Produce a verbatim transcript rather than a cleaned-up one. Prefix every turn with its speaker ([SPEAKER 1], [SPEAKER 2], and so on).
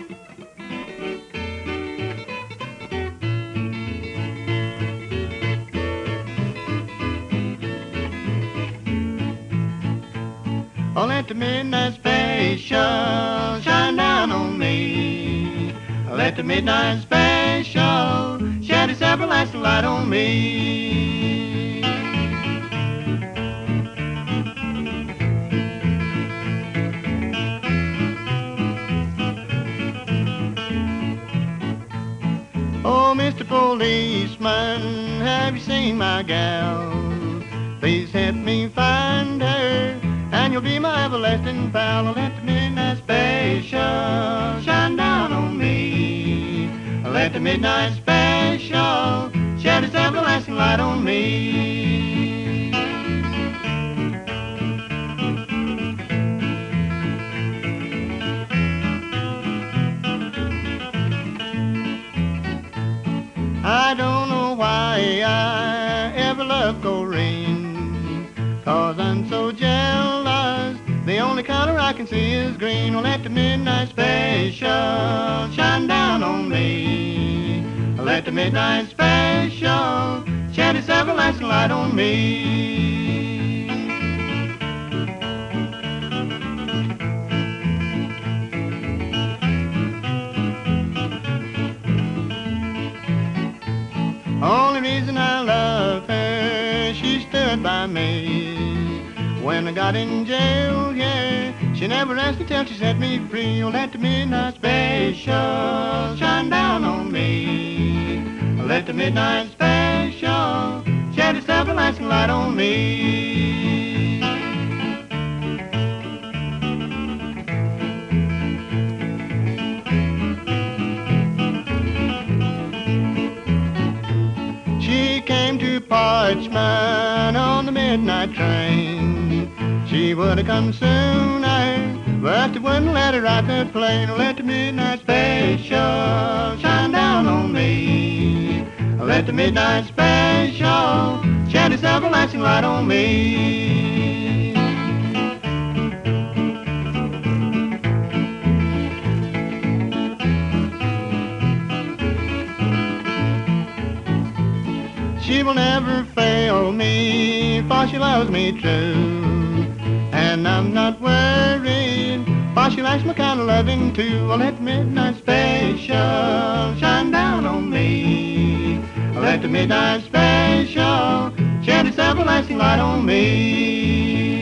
[SPEAKER 1] Oh, let the midnight special shine down on me. Let the midnight special shed its everlasting light on me. Oh, Mister Policeman, have you seen my gal? Please help me find her, and you'll be my everlasting pal. Let the midnight special shine down on me. Let the midnight special shed its everlasting light on me. I don't know why I ever loved Doreen, 'cause I'm so jealous. The only color I can see is green. Well, let the midnight special shine down on me. Let the midnight special shed its everlasting light on me. Only reason I love her, she stood by me when I got in jail, yeah. She never asked me till she set me free. Oh, let the midnight special shine down on me. Let the midnight special shed its everlasting light on me. She came to Parchman on the midnight train. She would have come sooner, but they wouldn't let her out the plane. Let the midnight special shine down on me. Let the midnight special shed its everlasting light on me. She will never fail me, for she loves me true. And I'm not worried, for she likes my kind of loving too. Well, let the midnight special shine down on me. Let the midnight special shed its everlasting light on me.